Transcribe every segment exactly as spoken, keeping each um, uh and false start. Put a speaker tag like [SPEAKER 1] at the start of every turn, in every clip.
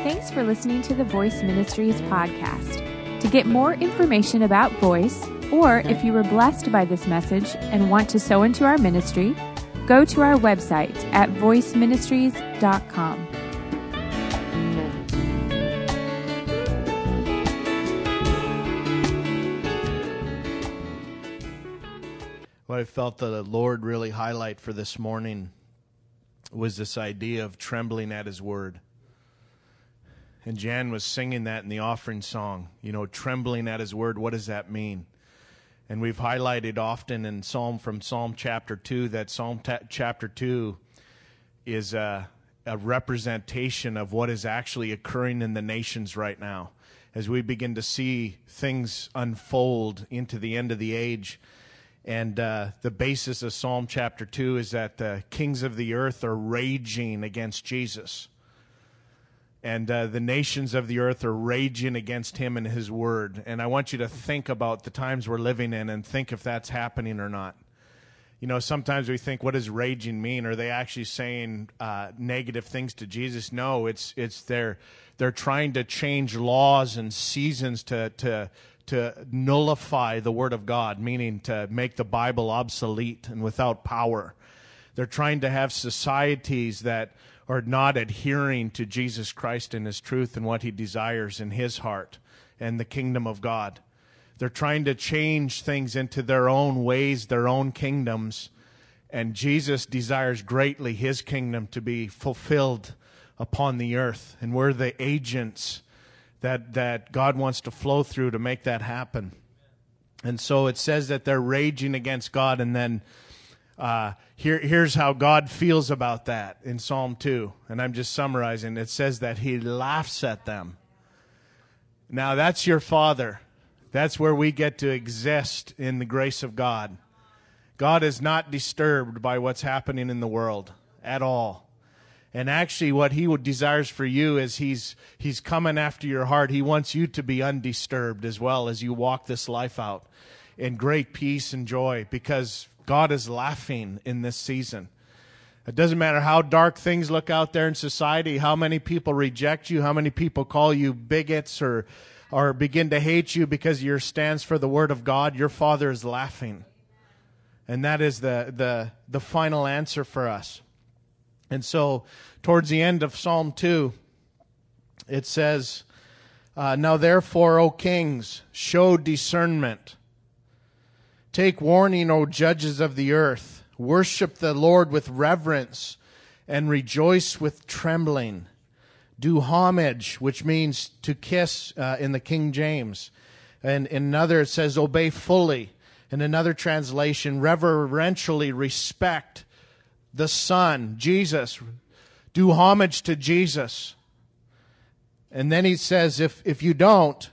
[SPEAKER 1] Thanks for listening to the Voice Ministries podcast. To get more information about Voice, or if you were blessed by this message and want to sow into our ministry, go to our website at voice ministries dot com.
[SPEAKER 2] What I felt the Lord really highlight for this morning was this idea of trembling at His Word. And Jan was singing that in the offering song. You know, trembling at His Word, what does that mean? And we've highlighted often in Psalm from Psalm chapter two that Psalm ta- chapter two is a, a representation of what is actually occurring in the nations right now. As we begin to see things unfold into the end of the age. And uh, the basis of Psalm chapter two is that the kings of the earth are raging against Jesus. And uh, the nations of the earth are raging against Him and His Word. And I want you to think about the times we're living in and think if that's happening or not. You know, sometimes we think, what does raging mean? Are they actually saying uh, negative things to Jesus? No, it's it's they're, they're trying to change laws and seasons to to to nullify the Word of God, meaning to make the Bible obsolete and without power. They're trying to have societies that are not adhering to Jesus Christ and His truth and what He desires in His heart and the kingdom of God. They're trying to change things into their own ways, their own kingdoms, and Jesus desires greatly His kingdom to be fulfilled upon the earth, and we're the agents that that God wants to flow through to make that happen. And so it says that they're raging against God, and then uh, here, here's how God feels about that in Psalm two. And I'm just summarizing. It says that He laughs at them. Now that's your Father. That's where we get to exist in the grace of God. God is not disturbed by what's happening in the world at all. And actually what He would desires for you is He's He's coming after your heart. He wants you to be undisturbed as well as you walk this life out in great peace and joy, because God is laughing in this season. It doesn't matter how dark things look out there in society, how many people reject you, how many people call you bigots or or begin to hate you because your stands for the Word of God. Your Father is laughing. And that is the the the final answer for us. And so, towards the end of Psalm two, it says, uh, Now therefore, O kings, show discernment. Take warning, O judges of the earth. Worship the Lord with reverence and rejoice with trembling. Do homage, which means to kiss uh, in the King James. And in another it says, obey fully. In another translation, reverentially respect the Son, Jesus. Do homage to Jesus. And then he says, if if you don't,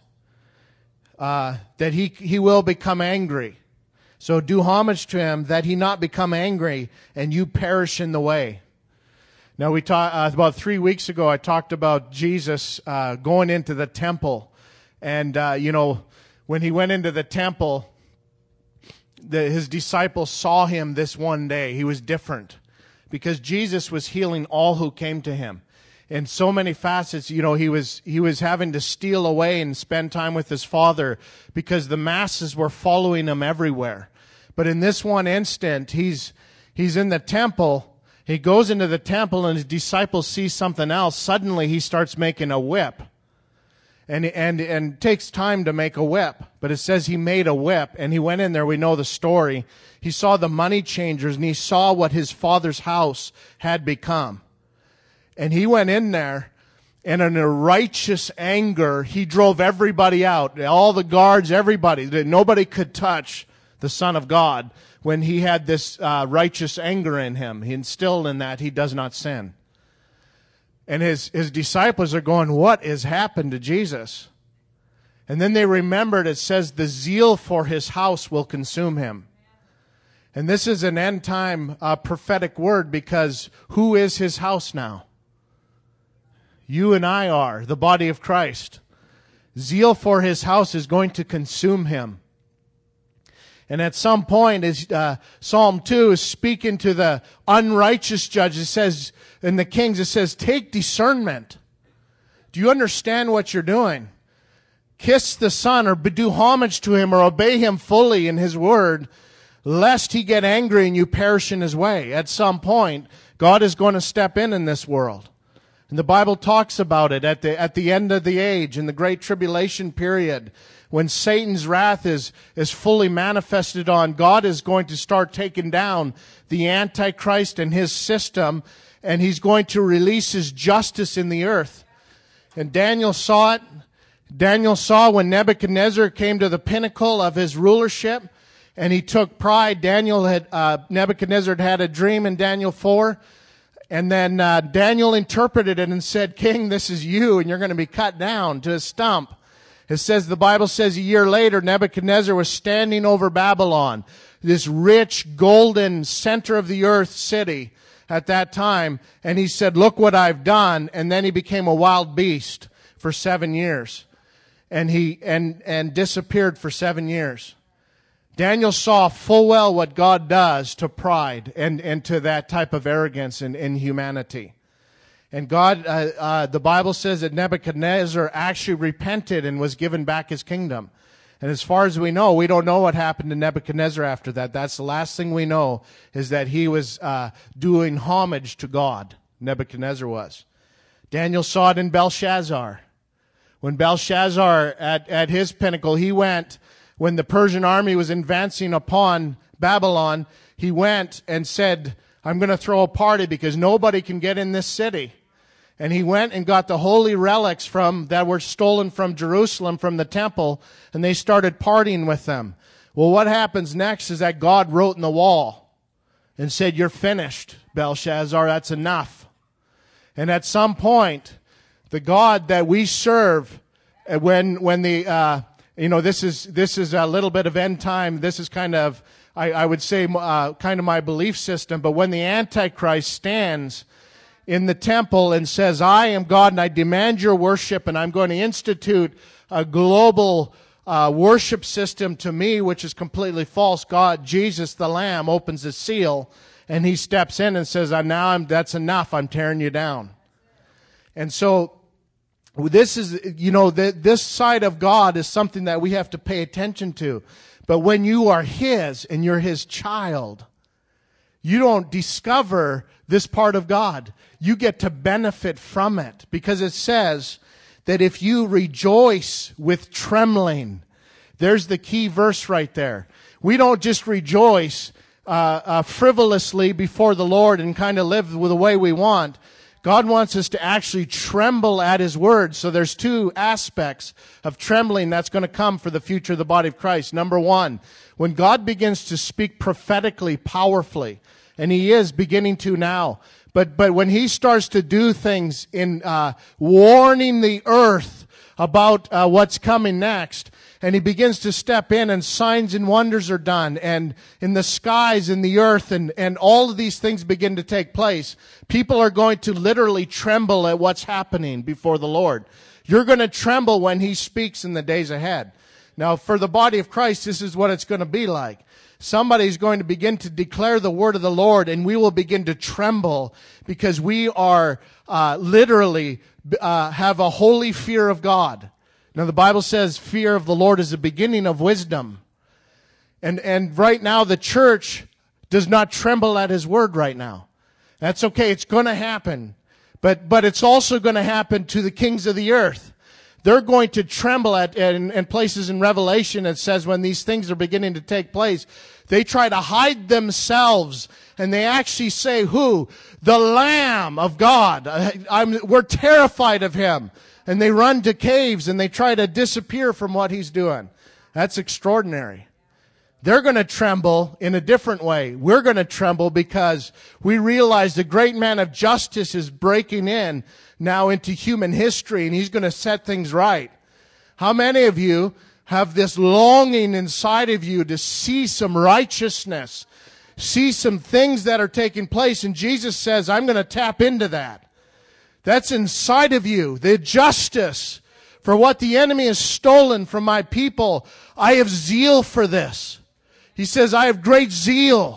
[SPEAKER 2] uh, that he he will become angry. So do homage to Him, that He not become angry and you perish in the way. Now we talked uh, about three weeks ago. I talked about Jesus uh, going into the temple, and uh, you know when He went into the temple, the, His disciples saw Him this one day. He was different. Because Jesus was healing all who came to Him. In so many facets, you know, he was he was having to steal away and spend time with His Father because the masses were following Him everywhere. But in this one instant, he's he's in the temple. He goes into the temple and His disciples see something else. Suddenly he starts making a whip. And and and it takes time to make a whip. But it says He made a whip, and He went in there. We know the story. He saw the money changers, and He saw what His Father's house had become. And He went in there, and in a righteous anger, He drove everybody out. All the guards, everybody. Nobody could touch the Son of God when He had this uh, righteous anger in Him. He instilled in that He does not sin. And his, his disciples are going, what has happened to Jesus? And then they remembered, it says, the zeal for His house will consume Him. And this is an end time uh, prophetic word, because who is His house now? You and I are, the body of Christ. Zeal for His house is going to consume Him. And at some point, as uh, Psalm two is speaking to the unrighteous judge, it says, in the kings, it says, take discernment. Do you understand what you're doing? Kiss the Son, or do homage to him, or obey him fully in his word, lest he get angry and you perish in his way. At some point, God is going to step in in this world. And the Bible talks about it at the, at the end of the age, in the great tribulation period, when Satan's wrath is, is fully manifested on, God is going to start taking down the Antichrist and his system, and he's going to release his justice in the earth. And Daniel saw it. Daniel saw when Nebuchadnezzar came to the pinnacle of his rulership, and he took pride. Daniel had, uh, Nebuchadnezzar had had a dream in Daniel four, and then uh, Daniel interpreted it and said, King, this is you, and you're going to be cut down to a stump. It says, the Bible says a year later, Nebuchadnezzar was standing over Babylon, this rich, golden, center of the earth city at that time. And he said, look what I've done. And then he became a wild beast for seven years. And he, and, and disappeared for seven years. Daniel saw full well what God does to pride and, and to that type of arrogance in, in humanity. And God, uh, uh, the Bible says that Nebuchadnezzar actually repented and was given back his kingdom. And as far as we know, we don't know what happened to Nebuchadnezzar after that. That's the last thing we know, is that he was uh, doing homage to God. Nebuchadnezzar was. Daniel saw it in Belshazzar. When Belshazzar, at, at his pinnacle, he went, when the Persian army was advancing upon Babylon, he went and said, I'm going to throw a party because nobody can get in this city. And he went and got the holy relics from that were stolen from Jerusalem, from the temple, and they started partying with them. Well, what happens next is that God wrote in the wall and said, you're finished, Belshazzar, that's enough. And at some point, the God that we serve, when when the uh, you know this is this is a little bit of end time. This is kind of I, I would say uh, kind of my belief system. But when the Antichrist stands in the temple and says, I am God and I demand your worship, and I'm going to institute a global uh, worship system to me, which is completely false. God, Jesus the Lamb, opens the seal and he steps in and says, now I'm, that's enough. I'm tearing you down. And so this is, you know, the, this side of God is something that we have to pay attention to. But when you are his and you're his child, you don't discover this part of God. You get to benefit from it, because it says that if you rejoice with trembling, there's the key verse right there. We don't just rejoice uh, uh, frivolously before the Lord and kind of live the way we want. God wants us to actually tremble at his word. So there's two aspects of trembling that's going to come for the future of the body of Christ. Number one, when God begins to speak prophetically, powerfully, and he is beginning to now, but but when he starts to do things in uh, warning the earth about uh, what's coming next, and he begins to step in, and signs and wonders are done, and in the skies, in the earth, and, and all of these things begin to take place, people are going to literally tremble at what's happening before the Lord. You're going to tremble when he speaks in the days ahead. Now, for the body of Christ, this is what it's going to be like. Somebody's going to begin to declare the word of the Lord, and we will begin to tremble because we are uh, literally uh, have a holy fear of God. Now, the Bible says fear of the Lord is the beginning of wisdom. And and right now, the church does not tremble at his word right now. That's okay. It's going to happen. But but it's also going to happen to the kings of the earth. They're going to tremble at, in, in places in Revelation, it says when these things are beginning to take place, they try to hide themselves, and they actually say, who? The Lamb of God. I, I'm, we're terrified of him. And they run to caves, and they try to disappear from what he's doing. That's extraordinary. They're going to tremble in a different way. We're going to tremble because we realize the great man of justice is breaking in now into human history, and he's going to set things right. How many of you have this longing inside of you to see some righteousness, see some things that are taking place? And Jesus says, I'm going to tap into that. That's inside of you, the justice for what the enemy has stolen from my people. I have zeal for this. He says, I have great zeal.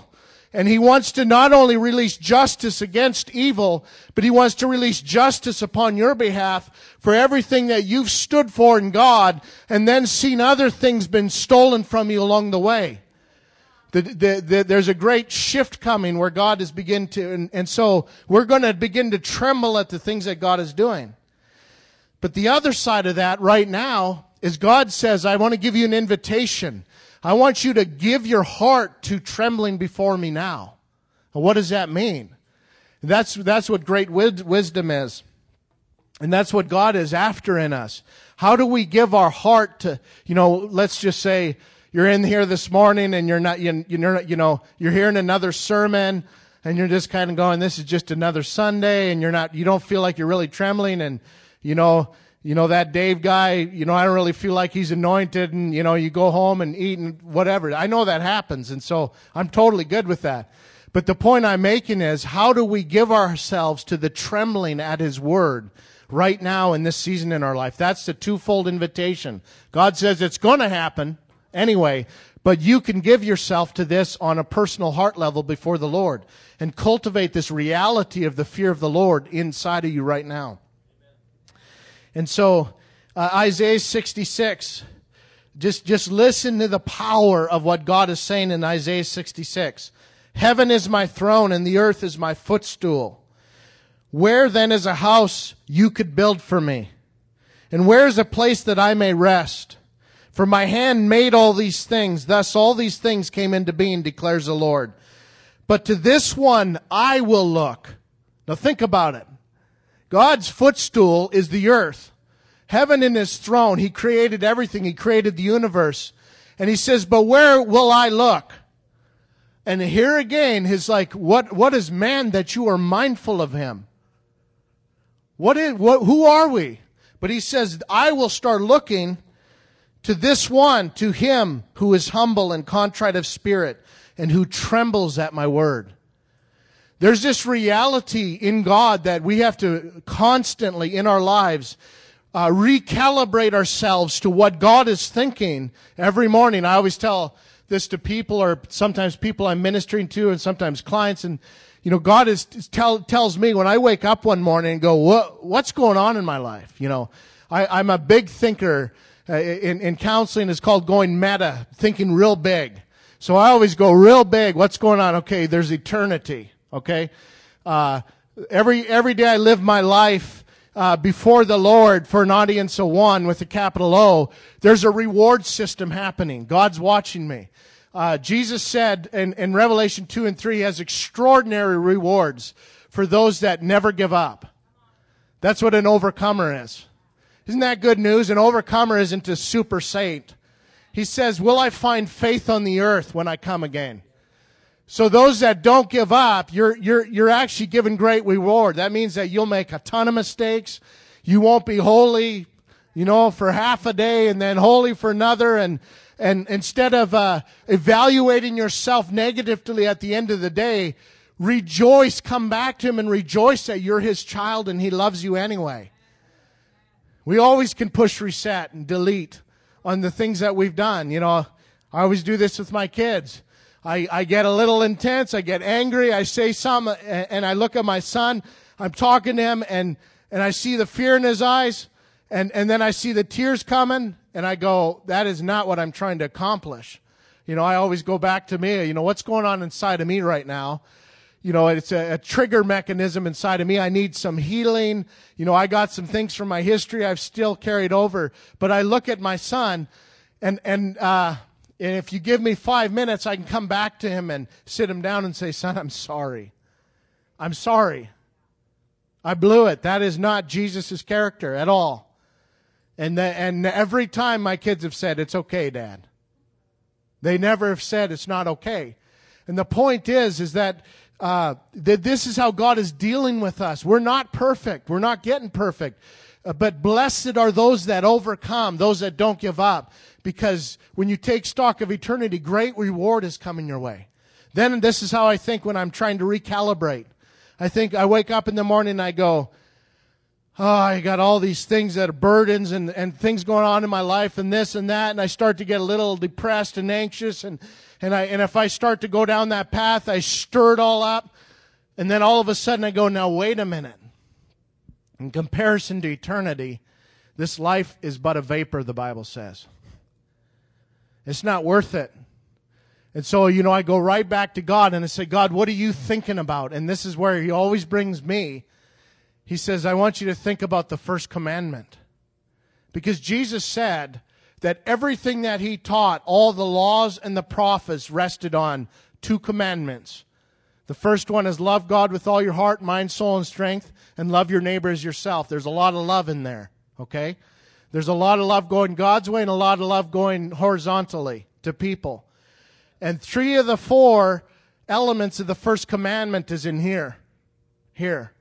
[SPEAKER 3] And he wants to not only release justice against evil, but he wants to release justice upon your behalf for everything that you've stood for in God and then seen other things been stolen from you along the way. The, the, the, there's a great shift coming where God is begin to, and, and so we're going to begin to tremble at the things that God is doing. But the other side of that right now is God says, I want to give you an invitation. I want you to give your heart to trembling before me now. Well, what does that mean? That's, that's what great wisdom is. And that's what God is after in us. How do we give our heart to, you know, let's just say you're in here this morning and you're not, you, you're not, you know, you're hearing another sermon and you're just kind of going, this is just another Sunday, and you're not, you don't feel like you're really trembling, and, you know, You know, that Dave guy, you know, I don't really feel like he's anointed, and, you know, you go home and eat and whatever. I know that happens, and so I'm totally good with that. But the point I'm making is, how do we give ourselves to the trembling at his word right now in this season in our life? That's the twofold invitation. God says it's going to happen anyway, but you can give yourself to this on a personal heart level before the Lord and cultivate this reality of the fear of the Lord inside of you right now. And so, uh, Isaiah sixty-six, just, just listen to the power of what God is saying in Isaiah sixty-six. Heaven is my throne and the earth is my footstool. Where then is a house you could build for me? And where is a place that I may rest? For my hand made all these things. Thus all these things came into being, declares the Lord. But to this one I will look. Now think about it. God's footstool is the earth. Heaven in his throne. He created everything. He created the universe. And he says, but where will I look? And here again, he's like, what, what is man that you are mindful of him? What is, what, who are we? But he says, I will start looking to this one, to him who is humble and contrite of spirit and who trembles at my word. There's this reality in God that we have to constantly in our lives uh, recalibrate ourselves to what God is thinking every morning. I always tell this to people, or sometimes people I'm ministering to, and sometimes clients. And you know, God is tell, tells me when I wake up one morning and go, what, what's going on in my life? You know, I, I'm a big thinker. Uh, in, in counseling, it's called going meta, thinking real big. So I always go real big. What's going on? Okay, there's eternity. Okay, uh, every every day I live my life uh, before the Lord for an audience of one with a capital O. There's a reward system happening. God's watching me. Uh, Jesus said in, in Revelation two and three, he has extraordinary rewards for those that never give up. That's what an overcomer is. Isn't that good news? An overcomer isn't a super saint. He says, will I find faith on the earth when I come again? So those that don't give up, you're, you're, you're actually given great reward. That means that you'll make a ton of mistakes. You won't be holy, you know, for half a day and then holy for another. And, and instead of, uh, evaluating yourself negatively at the end of the day, rejoice, come back to him and rejoice that you're his child and he loves you anyway. We always can push reset and delete on the things that we've done. You know, I always do this with my kids. I, I get a little intense. I get angry. I say something, and I look at my son. I'm talking to him, and, and I see the fear in his eyes, and, and then I see the tears coming, and I go, that is not what I'm trying to accomplish. You know, I always go back to me. You know, what's going on inside of me right now? You know, it's a, a trigger mechanism inside of me. I need some healing. You know, I got some things from my history I've still carried over. But I look at my son, and, and, uh, and if you give me five minutes, I can come back to him and sit him down and say, son, I'm sorry. I'm sorry. I blew it. That is not Jesus' character at all. And the, and every time my kids have said, it's okay, Dad. They never have said it's not okay. And the point is, is that Uh, that this is how God is dealing with us. We're not perfect. We're not getting perfect. Uh, but blessed are those that overcome, those that don't give up. Because when you take stock of eternity, great reward is coming your way. Then this is how I think when I'm trying to recalibrate. I think I wake up in the morning and I go, oh, I got all these things that are burdens and, and things going on in my life and this and that, and I start to get a little depressed and anxious, and, and, I, and if I start to go down that path, I stir it all up, and then all of a sudden I go, now wait a minute. In comparison to eternity, this life is but a vapor, the Bible says. It's not worth it. And so, you know, I go right back to God and I say, God, what are you thinking about? And this is where He always brings me. He says, I want you to think about the first commandment. Because Jesus said that everything that He taught, all the laws and the prophets rested on two commandments. The first one is love God with all your heart, mind, soul, and strength, and love your neighbor as yourself. There's a lot of love in there, okay? There's a lot of love going God's way and a lot of love going horizontally to people. And three of the four elements of the first commandment is in here. Here.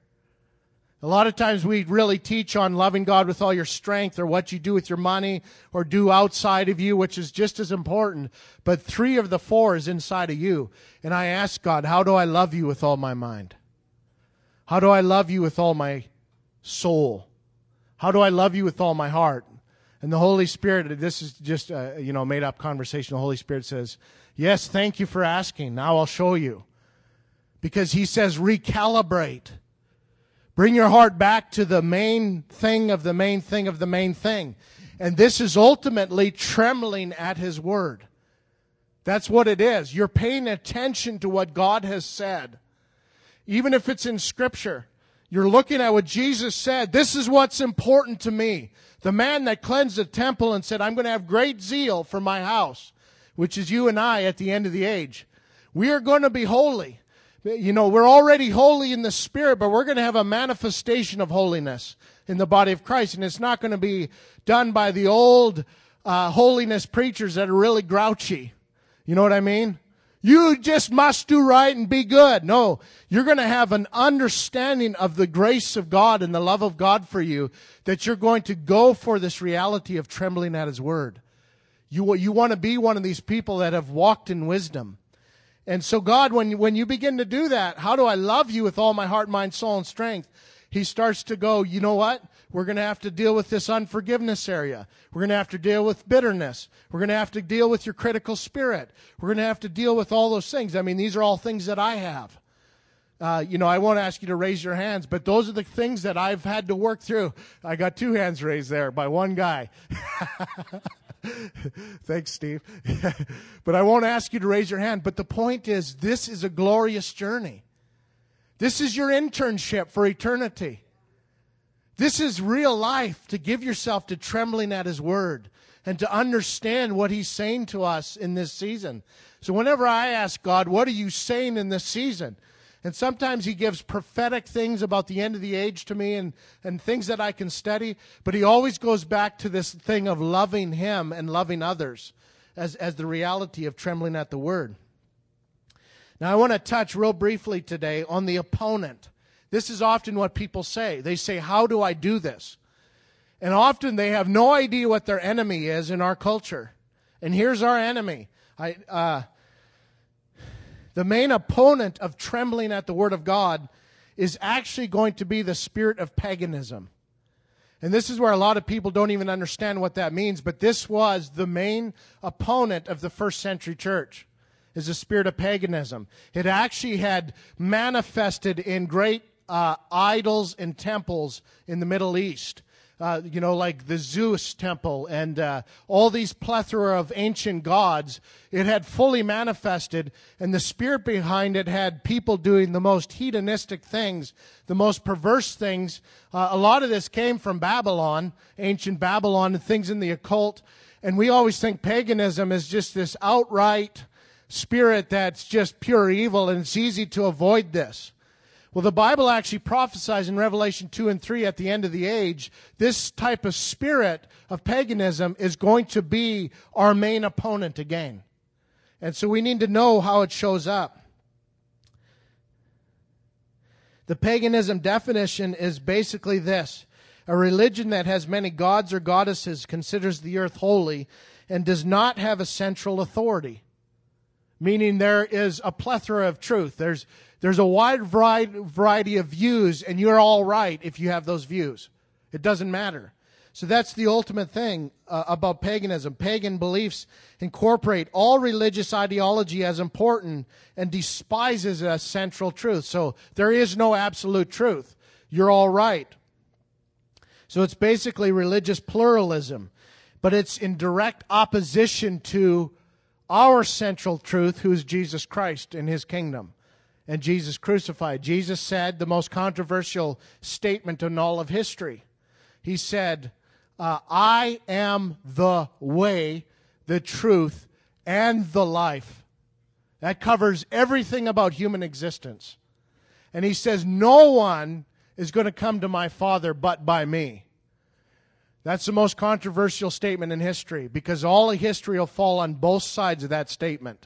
[SPEAKER 3] A lot of times we really teach on loving God with all your strength, or what you do with your money or do outside of you, which is just as important. But three of the four is inside of you. And I ask God, how do I love you with all my mind? How do I love you with all my soul? How do I love you with all my heart? And the Holy Spirit, this is just a, you know, made up conversation. The Holy Spirit says, yes, thank you for asking. Now I'll show you. Because He says, recalibrate. Bring your heart back to the main thing of the main thing of the main thing. And this is ultimately trembling at His word. That's what it is. You're paying attention to what God has said. Even if it's in Scripture, you're looking at what Jesus said. This is what's important to me. The man that cleansed the temple and said, I'm going to have great zeal for my house, which is you and I at the end of the age. We are going to be holy. You know, we're already holy in the Spirit, but we're going to have a manifestation of holiness in the body of Christ. And it's not going to be done by the old uh, holiness preachers that are really grouchy. You know what I mean? You just must do right and be good. No, you're going to have an understanding of the grace of God and the love of God for you, that you're going to go for this reality of trembling at His word. You, you want to be one of these people that have walked in wisdom. And so God, when, when you begin to do that, how do I love you with all my heart, mind, soul, and strength? He starts to go, you know what? We're going to have to deal with this unforgiveness area. We're going to have to deal with bitterness. We're going to have to deal with your critical spirit. We're going to have to deal with all those things. I mean, these are all things that I have. Uh, you know, I won't ask you to raise your hands, but those are the things that I've had to work through. I got two hands raised there by one guy. Thanks, Steve. But I won't ask you to raise your hand. But the point is, this is a glorious journey. This is your internship for eternity. This is real life, to give yourself to trembling at His word and to understand what He's saying to us in this season. So whenever I ask God, what are you saying in this season? And sometimes He gives prophetic things about the end of the age to me, and, and things that I can study. But He always goes back to this thing of loving Him and loving others as, as the reality of trembling at the word. Now I want to touch real briefly today on the opponent. This is often what people say. They say, how do I do this? And often they have no idea what their enemy is in our culture. And here's our enemy. I... Uh, The main opponent of trembling at the Word of God is actually going to be the spirit of paganism. And this is where a lot of people don't even understand what that means, but this was the main opponent of the first century church, is the spirit of paganism. It actually had manifested in great uh, idols and temples in the Middle East. Uh, you know, like the Zeus temple and uh, all these plethora of ancient gods. It had fully manifested, and the spirit behind it had people doing the most hedonistic things, the most perverse things. Uh, a lot of this came from Babylon, ancient Babylon, and things in the occult. And we always think paganism is just this outright spirit that's just pure evil, and it's easy to avoid this. Well, the Bible actually prophesies in Revelation two and three at the end of the age, this type of spirit of paganism is going to be our main opponent again. And so we need to know how it shows up. The paganism definition is basically this: a religion that has many gods or goddesses, considers the earth holy, and does not have a central authority. Meaning there is a plethora of truth. There's There's a wide variety of views, and you're all right if you have those views. It doesn't matter. So that's the ultimate thing uh, about paganism. Pagan beliefs incorporate all religious ideology as important and despises a central truth. So there is no absolute truth. You're all right. So it's basically religious pluralism, but it's in direct opposition to our central truth, who is Jesus Christ and his kingdom and Jesus crucified. Jesus said the most controversial statement in all of history. He said, uh, I am the way, the truth, and the life. That covers everything about human existence. And he says, no one is going to come to my Father but by me. That's the most controversial statement in history, because all of history will fall on both sides of that statement.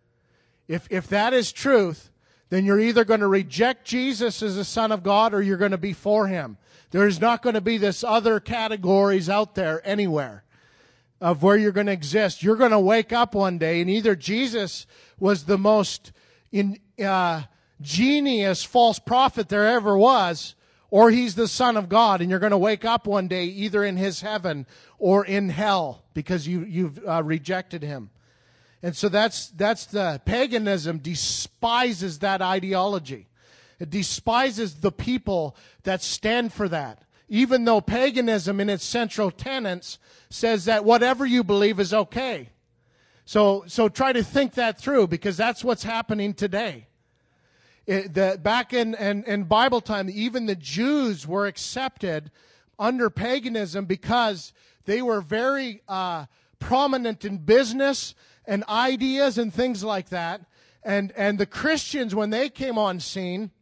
[SPEAKER 3] If if that is truth, then you're either going to reject Jesus as the Son of God or you're going to be for him. There's not going to be this other categories out there anywhere of where you're going to exist. You're going to wake up one day and either Jesus was the most in, uh, genius false prophet there ever was, or he's the Son of God, and you're going to wake up one day either in his heaven or in hell because you, you've uh, rejected him. And so that's that's the paganism despises that ideology. It despises the people that stand for that. Even though paganism in its central tenets says that whatever you believe is okay. So so try to think that through, because that's what's happening today. It, the, back in, in, in Bible time, even the Jews were accepted under paganism because they were very uh, prominent in business and ideas and things like that. And, and the Christians, when they came on scene,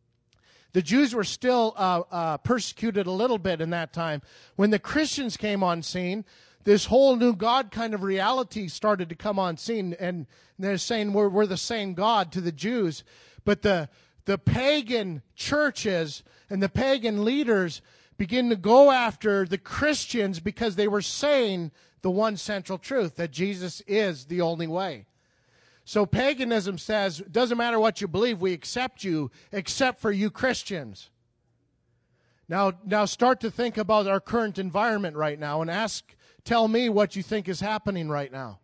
[SPEAKER 3] the Jews were still uh, uh, persecuted a little bit in that time. When the Christians came on scene, this whole new God kind of reality started to come on scene. And they're saying we're, we're the same God to the Jews. But the the pagan churches and the pagan leaders begin to go after the Christians because they were saying the one central truth, that Jesus is the only way. So paganism says, it doesn't matter what you believe, we accept you, except for you Christians. Now, now start to think about our current environment right now and ask, tell me what you think is happening right now.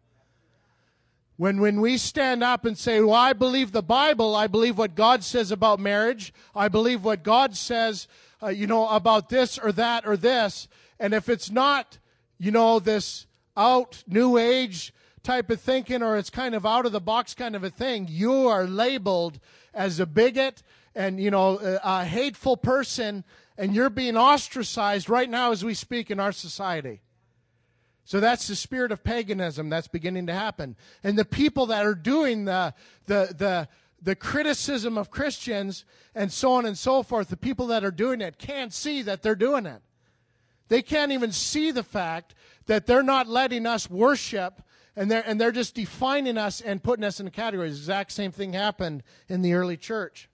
[SPEAKER 3] When when we stand up and say, well, I believe the Bible, I believe what God says about marriage, I believe what God says, uh, you know, about this or that or this, and if it's not, you know, this out, new age type of thinking, or it's kind of out of the box kind of a thing, you are labeled as a bigot and, you know, a, a hateful person, and you're being ostracized right now as we speak in our society. So that's the spirit of paganism that's beginning to happen. And the people that are doing the, the, the, the criticism of Christians and so on and so forth, the people that are doing it can't see that they're doing it. They can't even see the fact that they're not letting us worship, and they're, and they're just defining us and putting us in categories. The exact same thing happened in the early church.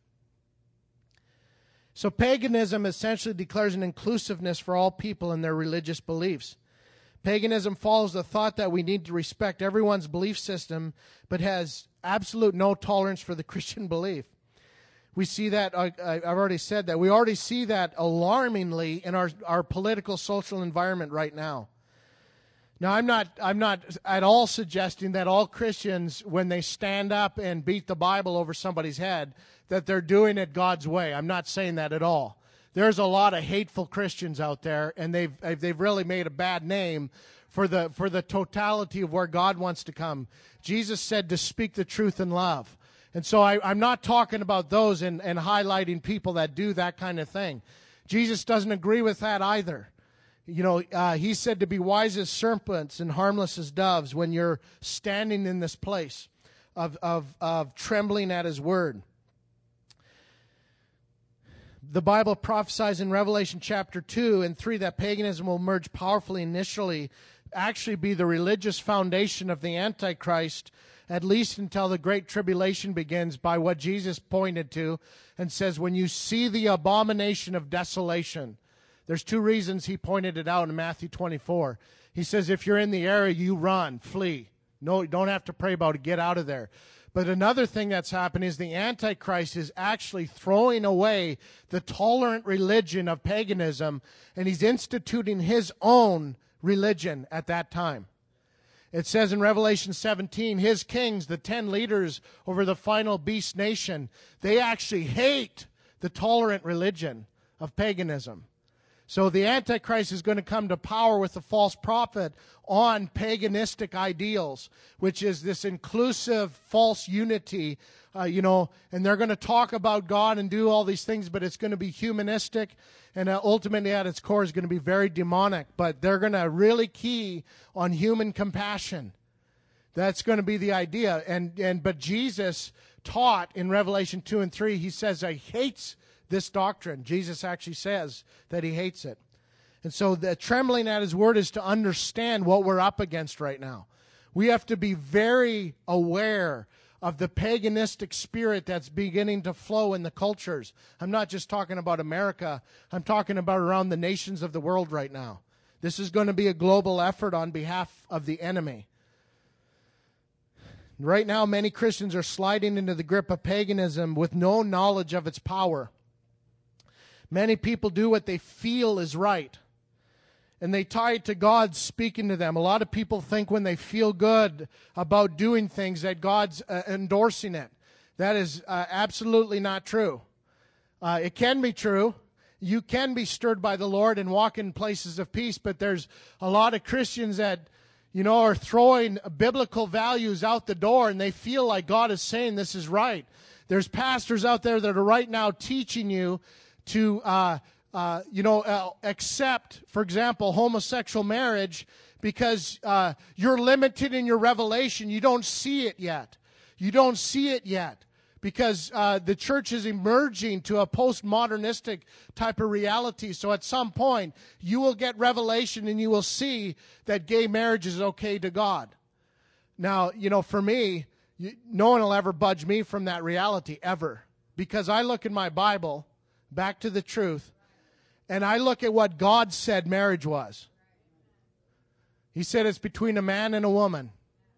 [SPEAKER 3] So paganism essentially declares an inclusiveness for all people in their religious beliefs. Paganism follows the thought that we need to respect everyone's belief system, but has absolute no tolerance for the Christian belief. We see that, I, I've already said that, we already see that alarmingly in our, our political, social environment right now. Now, I'm not, I'm not at all suggesting that all Christians, when they stand up and beat the Bible over somebody's head, that they're doing it God's way. I'm not saying that at all. There's a lot of hateful Christians out there, and they've they've really made a bad name for the for the totality of where God wants to come. Jesus said to speak the truth in love. And so I, I'm not talking about those and, and highlighting people that do that kind of thing. Jesus doesn't agree with that either. You know, uh, he said to be wise as serpents and harmless as doves when you're standing in this place of of, of trembling at his word. The Bible prophesies in Revelation chapter two and three that paganism will emerge powerfully initially, actually be the religious foundation of the Antichrist, at least until the Great Tribulation begins, by what Jesus pointed to and says, when you see the abomination of desolation. There's two reasons he pointed it out in Matthew twenty-four. He says, if you're in the area, you run, flee. No, you don't have to pray about it. Get out of there. But another thing that's happened is the Antichrist is actually throwing away the tolerant religion of paganism, and he's instituting his own religion at that time. It says in Revelation seventeen, his kings, the ten leaders over the final beast nation, they actually hate the tolerant religion of paganism. So the Antichrist is going to come to power with the false prophet on paganistic ideals, which is this inclusive false unity, uh, you know, and they're going to talk about God and do all these things, but it's going to be humanistic, and uh, ultimately at its core is going to be very demonic. But they're going to really key on human compassion. That's going to be the idea. And, and but Jesus taught in Revelation two and three, he says, I hates this doctrine. Jesus actually says that he hates it. And so the trembling at his word is to understand what we're up against right now. We have to be very aware of the paganistic spirit that's beginning to flow in the cultures. I'm not just talking about America. I'm talking about around the nations of the world right now. This is going to be a global effort on behalf of the enemy. Right now, many Christians are sliding into the grip of paganism with no knowledge of its power. Many people do what they feel is right, and they tie it to God speaking to them. A lot of people think when they feel good about doing things that God's uh, endorsing it. That is uh, absolutely not true. Uh, it can be true. You can be stirred by the Lord and walk in places of peace, but there's a lot of Christians that, you know, are throwing biblical values out the door, and they feel like God is saying this is right. There's pastors out there that are right now teaching you to, uh, uh, you know, uh, accept, for example, homosexual marriage because uh, you're limited in your revelation. You don't see it yet. You don't see it yet because uh, the church is emerging to a postmodernistic type of reality. So at some point, you will get revelation and you will see that gay marriage is okay to God. Now, you know, for me, you, no one will ever budge me from that reality, ever. Because I look in my Bible, back to the truth, and I look at what God said marriage was. He said it's between a man and a woman.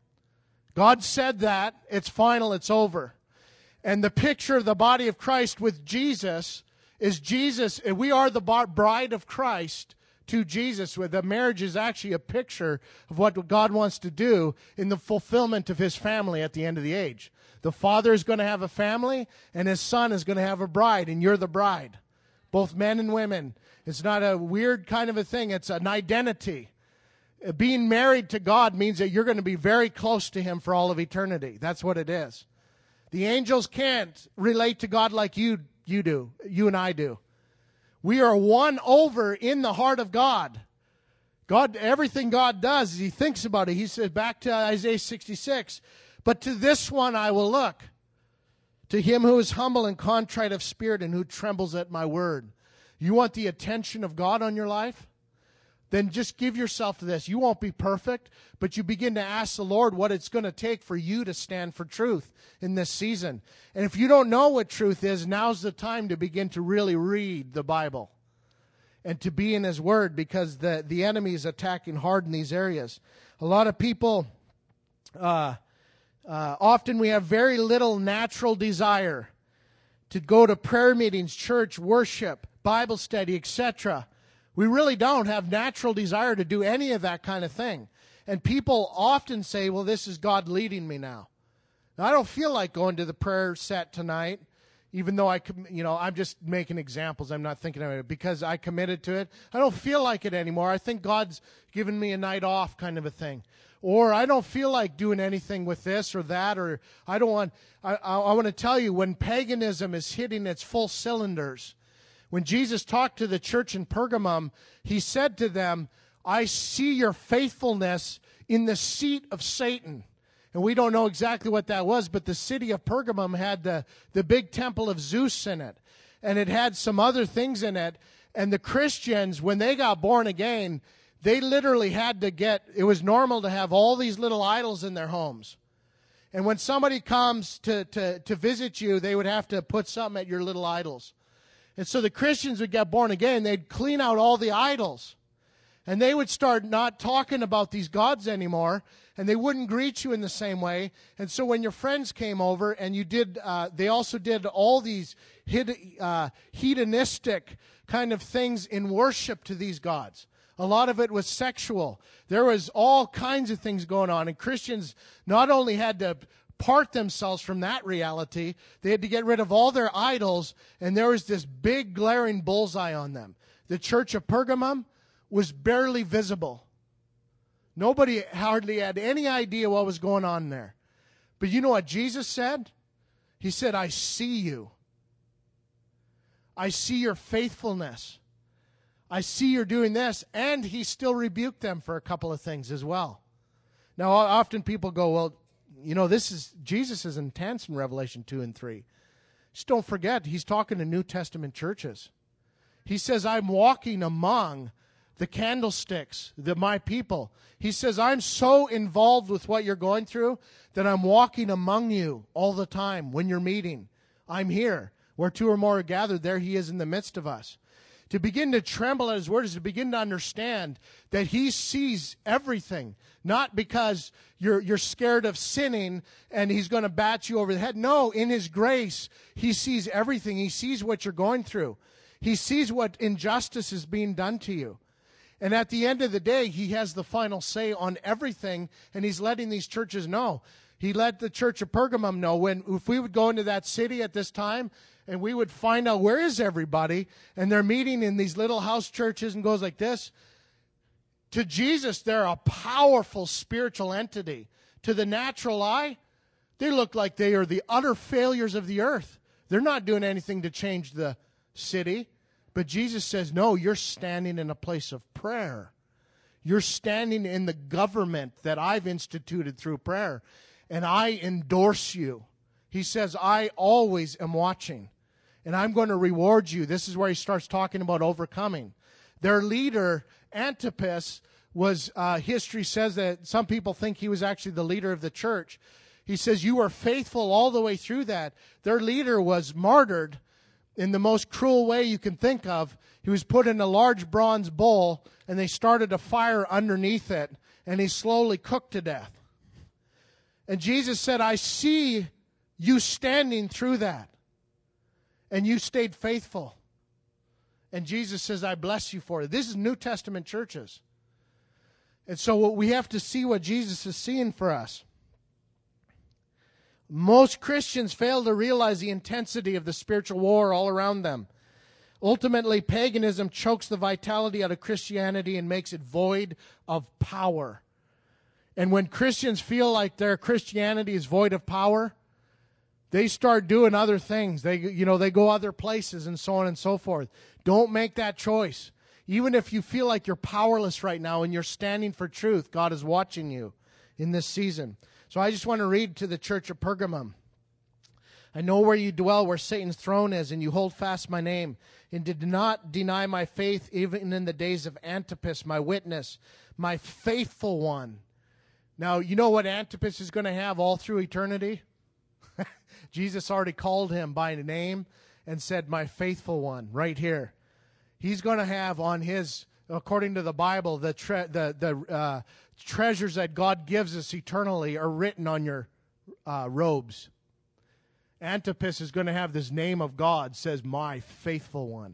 [SPEAKER 3] God said that. It's final. It's over. And the picture of the body of Christ with Jesus is Jesus. And we are the bride of Christ to Jesus. The marriage is actually a picture of what God wants to do in the fulfillment of his family at the end of the age. The father is going to have a family, and his son is going to have a bride, and you're the bride. Both men and women. It's not a weird kind of a thing. It's an identity. Being married to God means that you're going to be very close to him for all of eternity. That's what it is. The angels can't relate to God like you, you do, you and I do. We are won over in the heart of God. God, everything God does, he thinks about it. He says back to Isaiah sixty-six, but to this one I will look, to him who is humble and contrite of spirit and who trembles at my word. You want the attention of God on your life? Then just give yourself to this. You won't be perfect, but you begin to ask the Lord what it's going to take for you to stand for truth in this season. And if you don't know what truth is, now's the time to begin to really read the Bible and to be in his word, because the, the enemy is attacking hard in these areas. A lot of people, uh, uh, often we have very little natural desire to go to prayer meetings, church, worship, Bible study, et cetera. We really don't have natural desire to do any of that kind of thing. And people often say, well, this is God leading me now. Now, I don't feel like going to the prayer set tonight, even though I, you know, I'm just making examples. I'm not thinking of it because I committed to it. I don't feel like it anymore. I think God's given me a night off kind of a thing. Or I don't feel like doing anything with this or that, or I don't want, I, I, I want to tell you, when paganism is hitting its full cylinders, when Jesus talked to the church in Pergamum, he said to them, I see your faithfulness in the seat of Satan. And we don't know exactly what that was, but the city of Pergamum had the, the big temple of Zeus in it. And it had some other things in it. And the Christians, when they got born again, they literally had to get, it was normal to have all these little idols in their homes. And when somebody comes to, to, to visit you, they would have to put something at your little idols. And so the Christians would get born again, they'd clean out all the idols. And they would start not talking about these gods anymore, and they wouldn't greet you in the same way. And so when your friends came over, and you did, uh, they also did all these hid, uh, hedonistic kind of things in worship to these gods. A lot of it was sexual. There was all kinds of things going on, and Christians not only had to part themselves from that reality, they had to get rid of all their idols, and there was this big glaring bullseye on them. The church of Pergamum was barely visible. Nobody hardly had any idea what was going on there. But you know what Jesus said? He said, I see you. I see your faithfulness. I see you're doing this. And he still rebuked them for a couple of things as well. Now, often people go, well, you know, this is, Jesus is intense in Revelation two and three. Just don't forget, he's talking to New Testament churches. He says, I'm walking among the candlesticks, the my people. He says, I'm so involved with what you're going through that I'm walking among you all the time when you're meeting. I'm here. Where two or more are gathered, there he is in the midst of us. To begin to tremble at his word is to begin to understand that he sees everything. Not because you're, you're scared of sinning and he's going to bat you over the head. No, in his grace, he sees everything. He sees what you're going through. He sees what injustice is being done to you. And at the end of the day, he has the final say on everything, and he's letting these churches know. He let the church of Pergamum know when, if we would go into that city at this time, and we would find out where is everybody, and they're meeting in these little house churches and goes like this. To Jesus, they're a powerful spiritual entity. To the natural eye, they look like they are the utter failures of the earth. They're not doing anything to change the city. But Jesus says, no, you're standing in a place of prayer. You're standing in the government that I've instituted through prayer. And I endorse you. He says, I always am watching. And I'm going to reward you. This is where he starts talking about overcoming. Their leader, Antipas, was, uh, history says that some people think he was actually the leader of the church. He says, you were faithful all the way through that. Their leader was martyred in the most cruel way you can think of. He was put in a large bronze bowl, and they started a fire underneath it, and he slowly cooked to death. And Jesus said, I see you standing through that, and you stayed faithful. And Jesus says, I bless you for it. This is New Testament churches. And so we have to see what Jesus is seeing for us. Most Christians fail to realize the intensity of the spiritual war all around them. Ultimately, paganism chokes the vitality out of Christianity and makes it void of power. And when Christians feel like their Christianity is void of power, they start doing other things. They, you know, they go other places and so on and so forth. Don't make that choice. Even if you feel like you're powerless right now and you're standing for truth, God is watching you in this season. So I just want to read to the church of Pergamum. I know where you dwell, where Satan's throne is, and you hold fast my name, and did not deny my faith even in the days of Antipas, my witness, my faithful one. Now, you know what Antipas is going to have all through eternity? Jesus already called him by name and said, my faithful one, right here. He's going to have on his, according to the Bible, the tre- the the uh, treasures that God gives us eternally are written on your uh, robes. Antipas is going to have this name of God, says, my faithful one.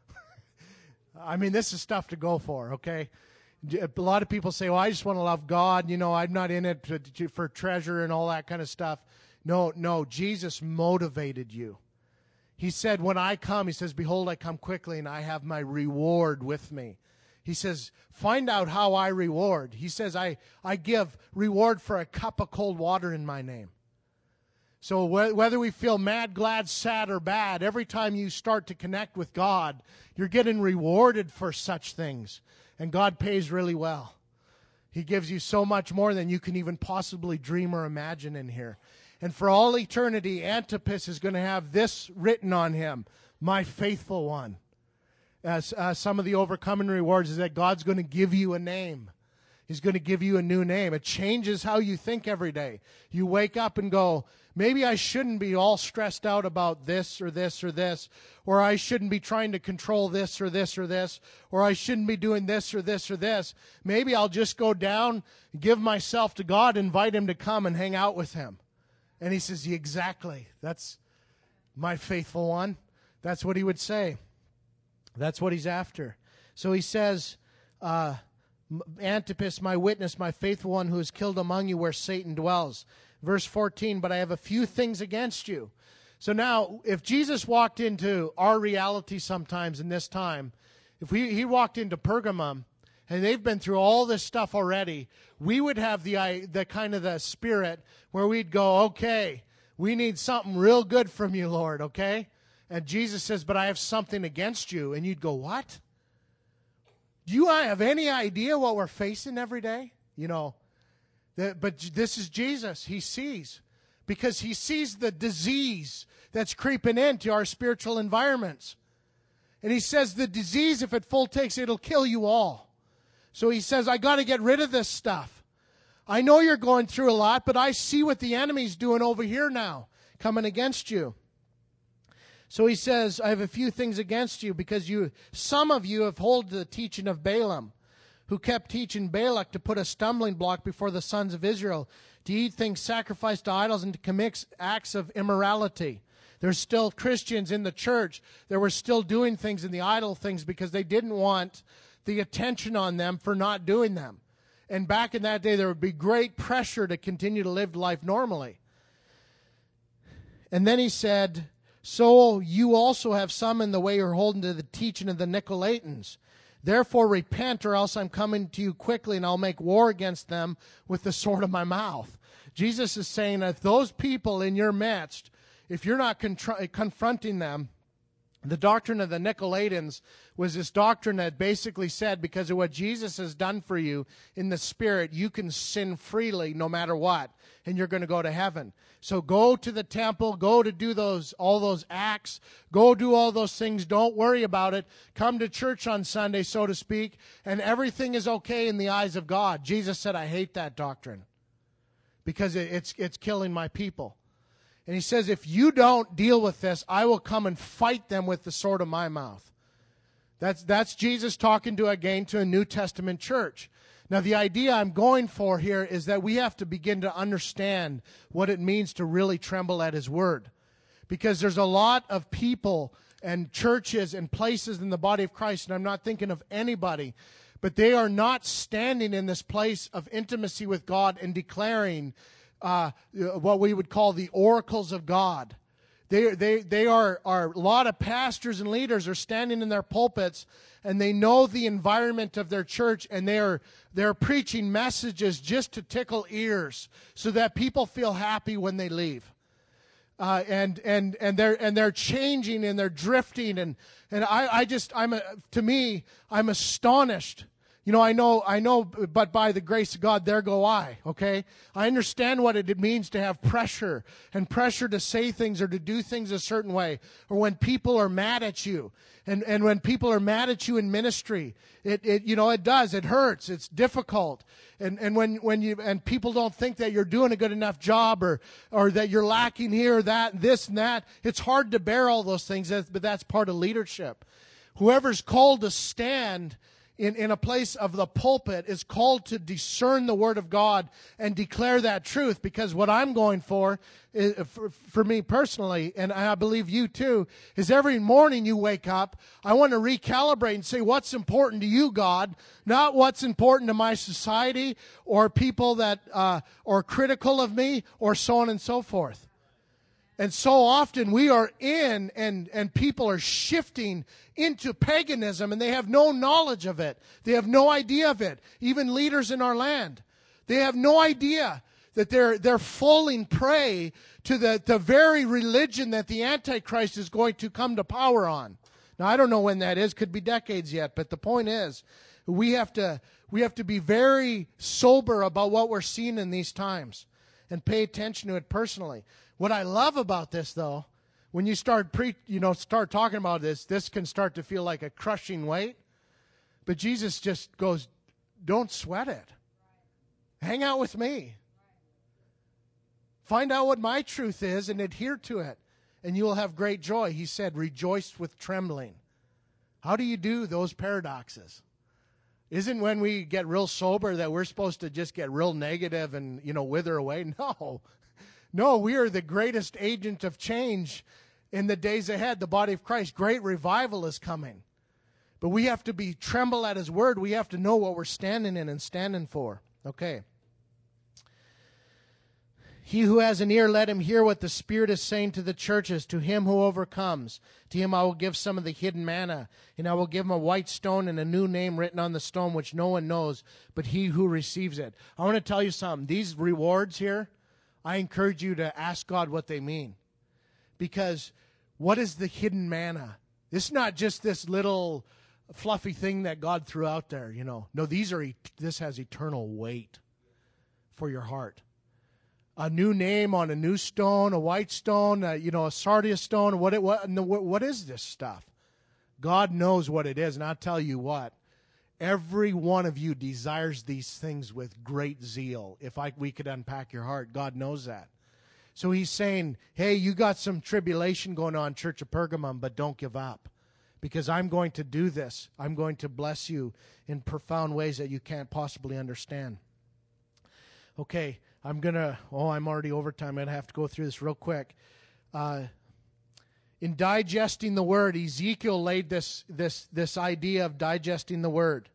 [SPEAKER 3] I mean, this is stuff to go for, okay? A lot of people say, well, I just want to love God. You know, I'm not in it to, to, for treasure and all that kind of stuff. No, no, Jesus motivated you. He said, when I come, he says, behold, I come quickly and I have my reward with me. He says, find out how I reward. He says, I, I give reward for a cup of cold water in my name. So wh- whether we feel mad, glad, sad, or bad, every time you start to connect with God, you're getting rewarded for such things. And God pays really well. He gives you so much more than you can even possibly dream or imagine in here. And for all eternity, Antipas is going to have this written on him, my faithful one. As uh, some of the overcoming rewards is that God's going to give you a name. He's going to give you a new name. It changes how you think every day. You wake up and go, maybe I shouldn't be all stressed out about this or this or this, or I shouldn't be trying to control this or this or this, or I shouldn't be doing this or this or this. Maybe I'll just go down, give myself to God, invite Him to come and hang out with Him. And He says, exactly, that's my faithful one. That's what He would say. That's what He's after. So He says, uh, Antipas, my witness, my faithful one, who is killed among you where Satan dwells. Verse fourteen, but I have a few things against you. So now, if Jesus walked into our reality sometimes in this time, if we, He walked into Pergamum, and they've been through all this stuff already, we would have the, the kind of the spirit where we'd go, okay, we need something real good from you, Lord, okay? And Jesus says, but I have something against you. And you'd go, what? Do you have any idea what we're facing every day? You know, the, but this is Jesus. He sees. Because He sees the disease that's creeping into our spiritual environments. And He says the disease, if it full takes, it'll kill you all. So He says, I got to get rid of this stuff. I know you're going through a lot, but I see what the enemy's doing over here now, coming against you. So He says, I have a few things against you because you, some of you have held the teaching of Balaam, who kept teaching Balak to put a stumbling block before the sons of Israel, to eat things sacrificed to idols and to commit acts of immorality. There's still Christians in the church that were still doing things in the idol things because they didn't want the attention on them for not doing them. And back in that day, there would be great pressure to continue to live life normally. And then He said, so you also have some in the way you're holding to the teaching of the Nicolaitans. Therefore repent, or else I'm coming to you quickly, and I'll make war against them with the sword of my mouth. Jesus is saying that if those people in your midst, if you're not contr- confronting them, the doctrine of the Nicolaitans was this doctrine that basically said, because of what Jesus has done for you in the Spirit, you can sin freely no matter what, and you're going to go to heaven. So go to the temple, go to do those all those acts, go do all those things, don't worry about it. Come to church on Sunday, so to speak, and everything is okay in the eyes of God. Jesus said, I hate that doctrine because it's it's killing my people. And He says, if you don't deal with this, I will come and fight them with the sword of my mouth. That's, that's Jesus talking to, again, to a New Testament church. Now, the idea I'm going for here is that we have to begin to understand what it means to really tremble at His word. Because there's a lot of people and churches and places in the body of Christ, and I'm not thinking of anybody, but they are not standing in this place of intimacy with God and declaring Uh, what we would call the oracles of God. They they they are are a lot of pastors and leaders are standing in their pulpits, and they know the environment of their church, and they are they're preaching messages just to tickle ears, so that people feel happy when they leave. Uh, and and and they're and they're changing and they're drifting, and and I I just I'm a, to me I'm astonished. You know, I know, I know, but by the grace of God, there go I, okay? I understand what it means to have pressure, and pressure to say things or to do things a certain way, or when people are mad at you, and, and when people are mad at you in ministry, it, it, you know, it does, it hurts, it's difficult, and, and when, when you, and people don't think that you're doing a good enough job, or, or that you're lacking here, or that, this and that, it's hard to bear all those things, but that's part of leadership. Whoever's called to stand In, in a place of the pulpit is called to discern the Word of God and declare that truth, because what I'm going for, is, for, for me personally, and I believe you too, is every morning you wake up, I want to recalibrate and say, what's important to you, God, not what's important to my society or people that uh, are critical of me or so on and so forth. And so often we are in, and, and people are shifting into paganism, and they have no knowledge of it. They have no idea of it. Even leaders in our land. They have no idea that they're, they're falling prey to the, the very religion that the Antichrist is going to come to power on. Now, I don't know when that is. Could be decades yet. But the point is, we have to, we have to be very sober about what we're seeing in these times and pay attention to it personally. What I love about this, though, when you start pre, you know, start talking about this, this can start to feel like a crushing weight. But Jesus just goes, don't sweat it. Hang out with me. Find out what my truth is and adhere to it, and you will have great joy. He said, rejoice with trembling. How do you do those paradoxes? Isn't when we get real sober that we're supposed to just get real negative and, you know, wither away? No. No, we are the greatest agent of change in the days ahead, the body of Christ. Great revival is coming. But we have to be tremble at His word. We have to know what we're standing in and standing for. Okay. He who has an ear, let him hear what the Spirit is saying to the churches. To him who overcomes, to him I will give some of the hidden manna, and I will give him a white stone and a new name written on the stone, which no one knows but he who receives it. I want to tell you something. These rewards here, I encourage you to ask God what they mean. Because what is the hidden manna? It's not just this little fluffy thing that God threw out there, you know. No, these are, this has eternal weight for your heart. A new name on a new stone, a white stone, uh, you know, a sardius stone. What, it, what, what is this stuff? God knows what it is, and I'll tell you what. Every one of you desires these things with great zeal. If I, we could unpack your heart, God knows that. So He's saying, hey, you got some tribulation going on, Church of Pergamum, but don't give up. Because I'm going to do this. I'm going to bless you in profound ways that you can't possibly understand. Okay, I'm going to, oh, I'm already over time. I'm going to have to go through this real quick. Uh, in digesting the Word, Ezekiel laid this, this, this idea of digesting the Word.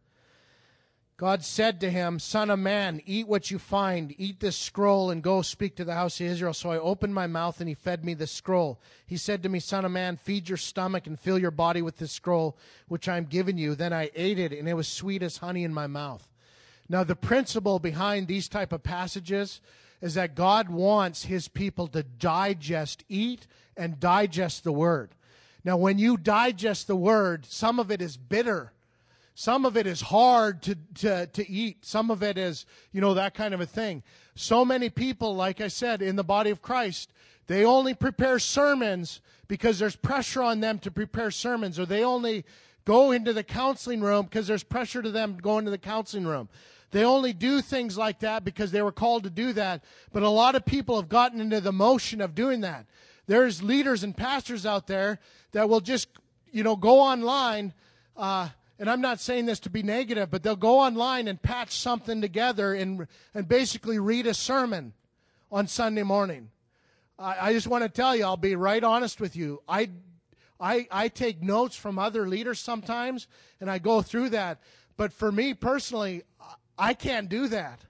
[SPEAKER 3] God said to him, Son of man, eat what you find, eat this scroll and go speak to the house of Israel. So I opened my mouth and He fed me the scroll. He said to me, Son of man, feed your stomach and fill your body with this scroll, which I'm giving you. Then I ate it, and it was sweet as honey in my mouth. Now, the principle behind these type of passages is that God wants His people to digest, eat, and digest the Word. Now, when you digest the Word, some of it is bitter. Some of it is hard to, to, to eat. Some of it is, you know, that kind of a thing. So many people, like I said, in the body of Christ, they only prepare sermons because there's pressure on them to prepare sermons, or they only go into the counseling room because there's pressure to them to go into the counseling room. They only do things like that because they were called to do that. But a lot of people have gotten into the motion of doing that. There's leaders and pastors out there that will just, you know, go online, uh, and I'm not saying this to be negative, but they'll go online and patch something together and and basically read a sermon on Sunday morning. I, I just want to tell you, I'll be right honest with you. I I, I take notes from other leaders sometimes, and I go through that. But for me personally, I can't do that.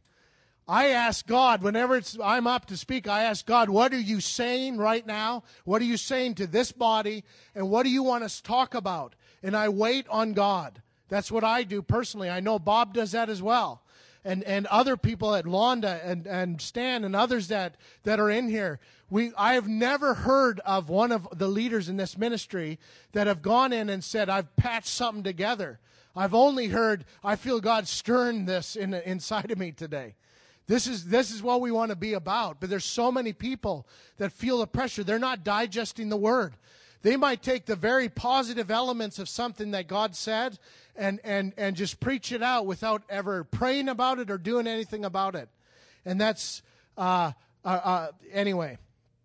[SPEAKER 3] I ask God, whenever it's, I'm up to speak, I ask God, what are you saying right now? What are you saying to this body? And what do you want us to talk about? And I wait on God. That's what I do personally. I know Bob does that as well. And and other people at Londa and, and Stan and others that, that are in here. We I have never heard of one of the leaders in this ministry that have gone in and said, I've patched something together. I've only heard, I feel God stirring this in, inside of me today. This is this is what we want to be about. But there's so many people that feel the pressure. They're not digesting the Word. They might take the very positive elements of something that God said and, and, and just preach it out without ever praying about it or doing anything about it. And that's, uh, uh, uh, anyway,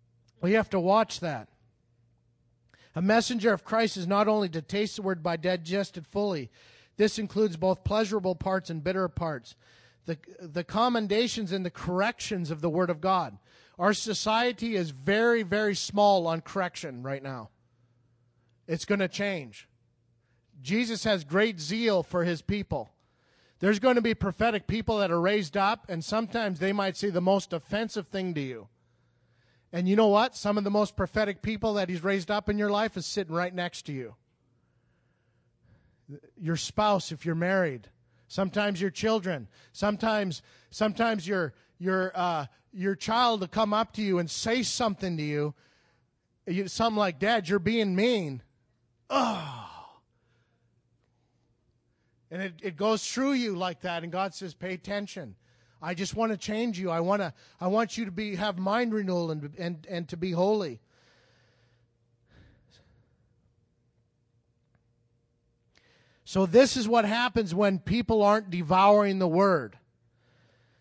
[SPEAKER 3] we have to watch that. A messenger of Christ is not only to taste the Word by digest it fully. This includes both pleasurable parts and bitter parts. The, the commendations and the corrections of the Word of God. Our society is very, very small on correction right now. It's going to change. Jesus has great zeal for His people. There's going to be prophetic people that are raised up, and sometimes they might say the most offensive thing to you. And you know what? Some of the most prophetic people that He's raised up in your life is sitting right next to you. Your spouse, if you're married. Sometimes your children. Sometimes, sometimes your your uh, your child will come up to you and say something to you. you something like, "Dad, you're being mean." Oh. And it, it goes through you like that, and God says, "Pay attention. I just want to change you. I want to. I want you to be have mind renewal and and and to be holy." So this is what happens when people aren't devouring the Word.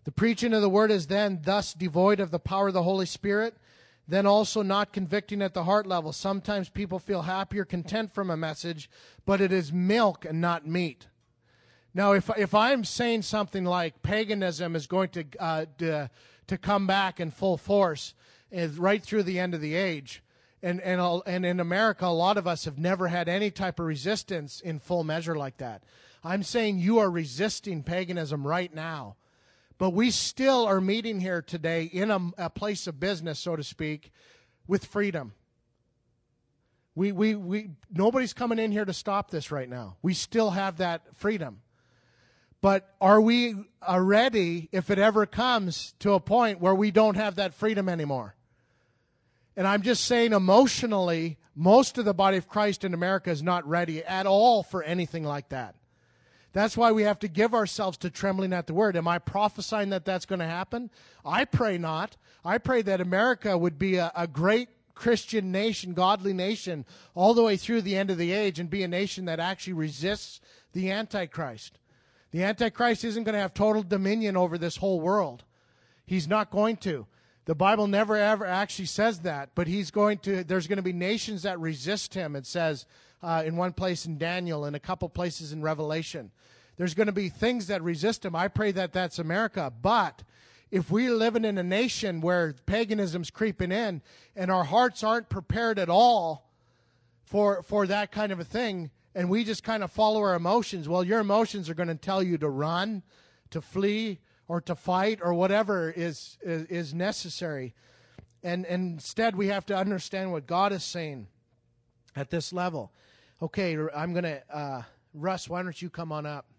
[SPEAKER 3] The preaching of the word is then thus devoid of the power of the Holy Spirit, then also not convicting at the heart level. Sometimes people feel happy or content from a message, but it is milk and not meat. Now, if if I'm saying something like paganism is going to uh, to, to come back in full force is right through the end of the age, and and and in America, a lot of us have never had any type of resistance in full measure like that. I'm saying you are resisting paganism right now, but we still are meeting here today in a, a place of business, so to speak, with freedom. We we we nobody's coming in here to stop this right now. We still have that freedom. But are we ready if it ever comes to a point where we don't have that freedom anymore? And I'm just saying emotionally, most of the body of Christ in America is not ready at all for anything like that. That's why we have to give ourselves to trembling at the word. Am I prophesying that that's going to happen? I pray not. I pray that America would be a, a great Christian nation, godly nation, all the way through the end of the age and be a nation that actually resists the Antichrist. The Antichrist isn't going to have total dominion over this whole world. He's not going to. The Bible never ever actually says that, but he's going to, there's going to be nations that resist him, it says uh, in one place in Daniel and a couple places in Revelation. There's going to be things that resist him. I pray that that's America. But if we're living in a nation where paganism's creeping in and our hearts aren't prepared at all for for that kind of a thing, and we just kind of follow our emotions, well, your emotions are going to tell you to run, to flee, or to fight, or whatever is is, is necessary. And, and instead, we have to understand what God is saying at this level. Okay, I'm going to, uh, Russ, why don't you come on up?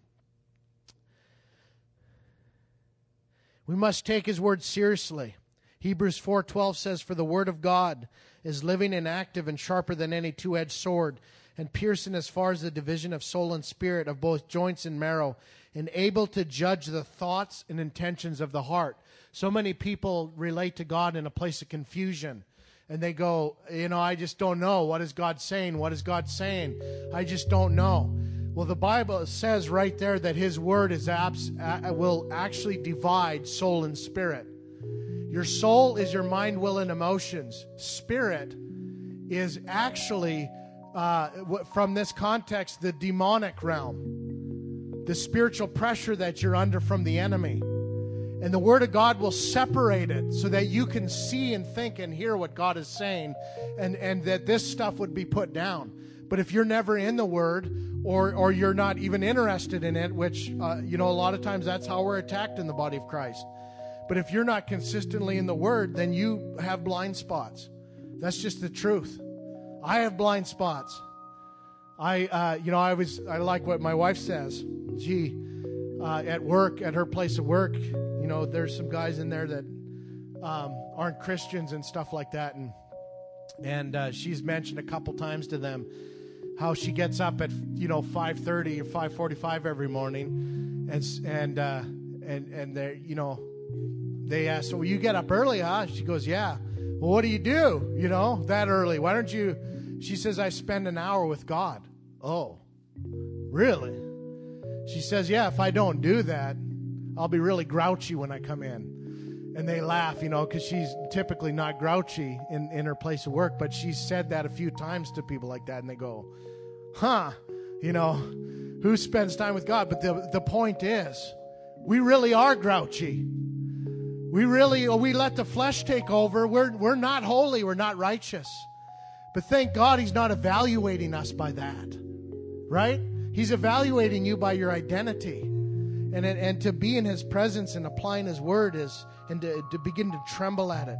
[SPEAKER 3] We must take his word seriously. Hebrews four twelve says, "For the word of God is living and active and sharper than any two-edged sword, and piercing as far as the division of soul and spirit, of both joints and marrow, and able to judge the thoughts and intentions of the heart." So many people relate to God in a place of confusion. And they go, you know, I just don't know. What is God saying? What is God saying? I just don't know. Well, the Bible says right there that his word is abs- uh, will actually divide soul and spirit. Your soul is your mind, will, and emotions. Spirit is actually, uh, from this context, the demonic realm. The spiritual pressure that you're under from the enemy. And the Word of God will separate it so that you can see and think and hear what God is saying, and, and that this stuff would be put down. But if you're never in the Word, or or you're not even interested in it, which, uh, you know, a lot of times that's how we're attacked in the body of Christ. But if you're not consistently in the Word, then you have blind spots. That's just the truth. I have blind spots. I, uh, you know, I was, I like what my wife says. Gee, uh, at work, at her place of work, you know, there's some guys in there that um, aren't Christians and stuff like that. And and uh, she's mentioned a couple times to them how she gets up at, you know, five thirty or five forty-five every morning. And, and, uh, and, and they're, you know, they ask, "So, well, you get up early, huh?" She goes, "Yeah." "Well, what do you do, you know, that early? Why don't you?" She says, "I spend an hour with God." "Oh, really?" She says, "Yeah, if I don't do that, I'll be really grouchy when I come in." And they laugh, you know, because she's typically not grouchy in, in her place of work, but she's said that a few times to people like that, and they go, huh, you know, who spends time with God? But the, the point is, we really are grouchy. We really, we let the flesh take over. We're, we're not holy. We're not righteous. But thank God he's not evaluating us by that, right? He's evaluating you by your identity. And, and to be in his presence and applying his word is, and to, to begin to tremble at it.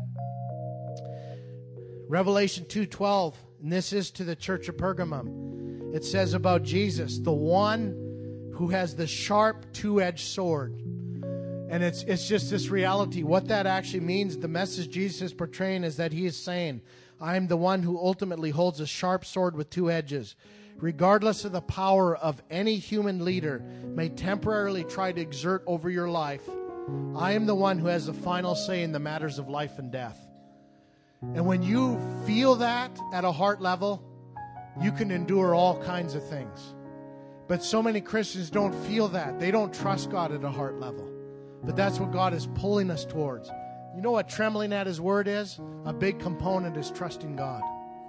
[SPEAKER 3] Revelation two twelve, and this is to the church of Pergamum. It says about Jesus, the one who has the sharp two-edged sword. And it's it's just this reality. What that actually means, the message Jesus is portraying is that he is saying, I am the one who ultimately holds a sharp sword with two edges. Regardless of the power of any human leader may temporarily try to exert over your life, I am the one who has the final say in the matters of life and death. And when you feel that at a heart level, you can endure all kinds of things. But so many Christians don't feel that. They don't trust God at a heart level. But that's what God is pulling us towards. You know what trembling at His word is? A big component is trusting God.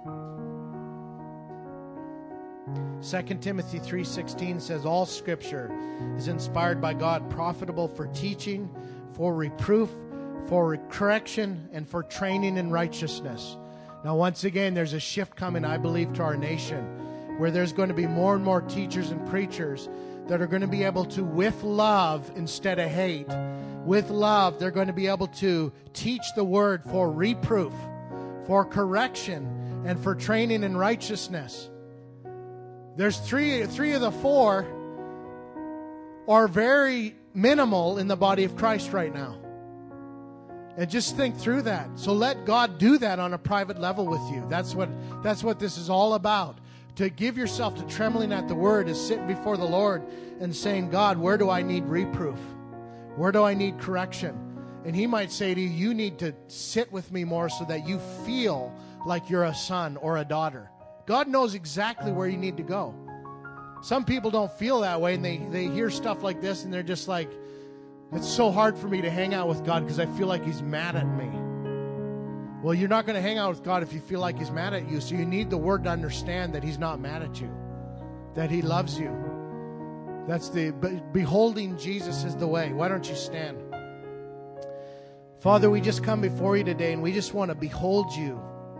[SPEAKER 3] Second Timothy three sixteen says, all Scripture is inspired by God, profitable for teaching, for reproof, for correction, and for training in righteousness. Now, once again, there's a shift coming, I believe, to our nation, where there's going to be more and more teachers and preachers that are going to be able to, with love instead of hate, with love, they're going to be able to teach the word for reproof, for correction, and for training in righteousness. There's three, three of the four are very minimal in the body of Christ right now. And just think through that. So let God do that on a private level with you. That's what, that's what this is all about. To give yourself to trembling at the word is sitting before the Lord and saying, God, where do I need reproof? Where do I need correction? And He might say to you, you need to sit with me more so that you feel like you're a son or a daughter. God knows exactly where you need to go. Some people don't feel that way, and they, they hear stuff like this, and they're just like, it's so hard for me to hang out with God because I feel like He's mad at me. Well, you're not going to hang out with God if you feel like He's mad at you, so you need the Word to understand that He's not mad at you, that He loves you. That's the, beholding Jesus is the way. Why don't you stand? Father, we just come before you today, and we just want to behold you.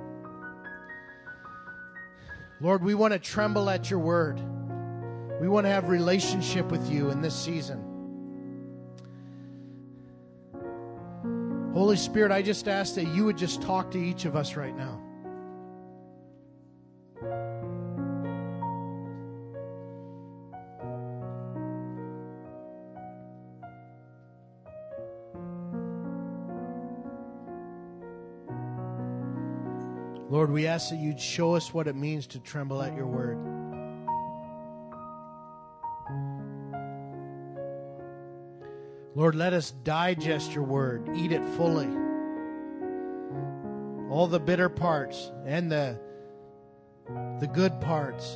[SPEAKER 3] Lord, we want to tremble at your word. We want to have relationship with you in this season. Holy Spirit, I just ask that you would just talk to each of us right now. Lord, we ask that you'd show us what it means to tremble at your word. Lord, let us digest your word, eat it fully. All the bitter parts and the, the good parts.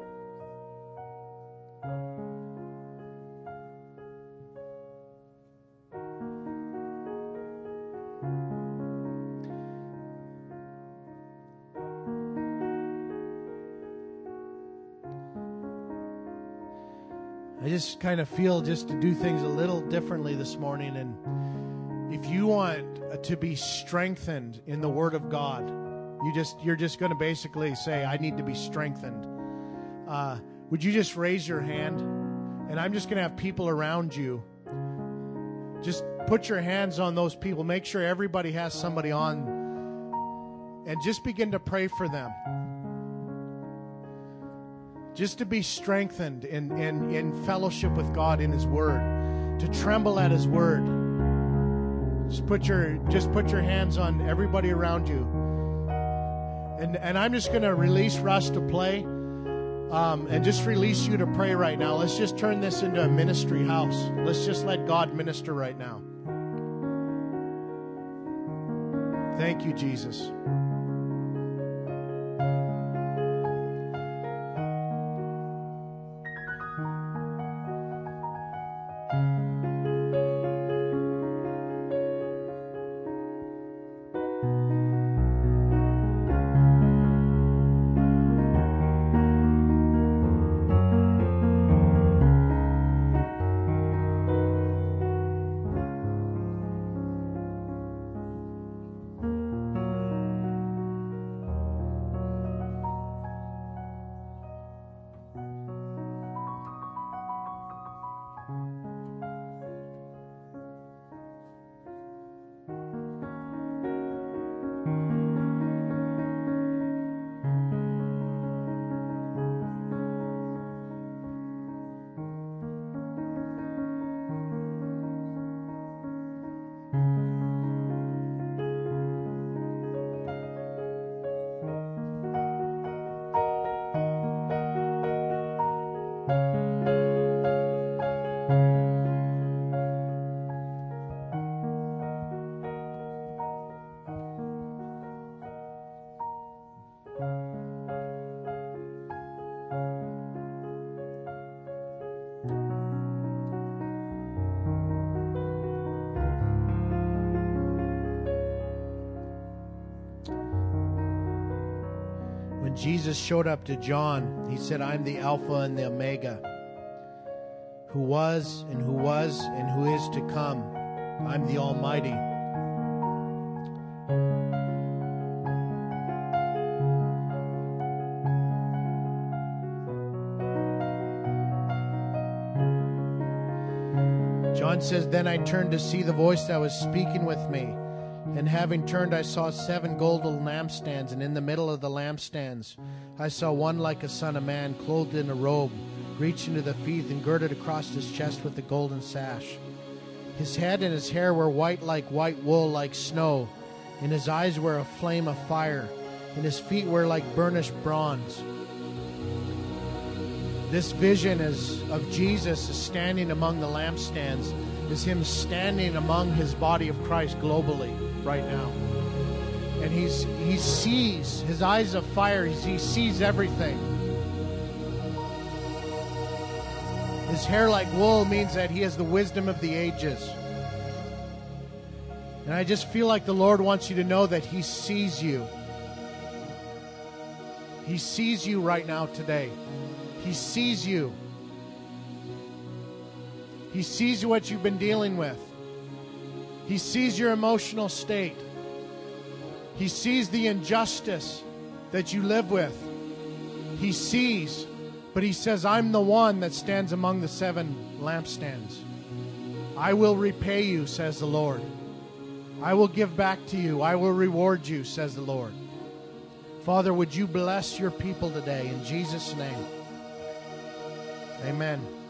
[SPEAKER 3] I just kind of feel just to do things a little differently this morning. And if you want to be strengthened in the Word of God, you just, you're just going to basically say, I need to be strengthened. Uh, would you just raise your hand? And I'm just going to have people around you. Just put your hands on those people. Make sure everybody has somebody on. And just begin to pray for them. Just to be strengthened in, in, in fellowship with God in His Word. To tremble at His Word. Just put your, just put your hands on everybody around you. And, and I'm just going to release Russ to play. Um, and just release you to pray right now. Let's just turn this into a ministry house. Let's just let God minister right now. Thank you, Jesus. Jesus showed up to John. He said, I'm the Alpha and the Omega, who was and who was and who is to come. I'm the Almighty. John says, then I turned to see the voice that was speaking with me. And having turned, I saw seven golden lampstands, and in the middle of the lampstands I saw one like a son of man, clothed in a robe, reaching to the feet and girded across his chest with a golden sash. His head and his hair were white like white wool, like snow, and his eyes were a flame of fire, and his feet were like burnished bronze. This vision is of Jesus standing among the lampstands, is him standing among his body of Christ globally right now. And he's he sees, his eyes of fire, he sees everything. His hair like wool means that he has the wisdom of the ages. And I just feel like the Lord wants you to know that he sees you. He sees you right now today. He sees you. He sees what you've been dealing with. He sees your emotional state. He sees the injustice that you live with. He sees, but he says, I'm the one that stands among the seven lampstands. I will repay you, says the Lord. I will give back to you. I will reward you, says the Lord. Father, would you bless your people today in Jesus' name? Amen.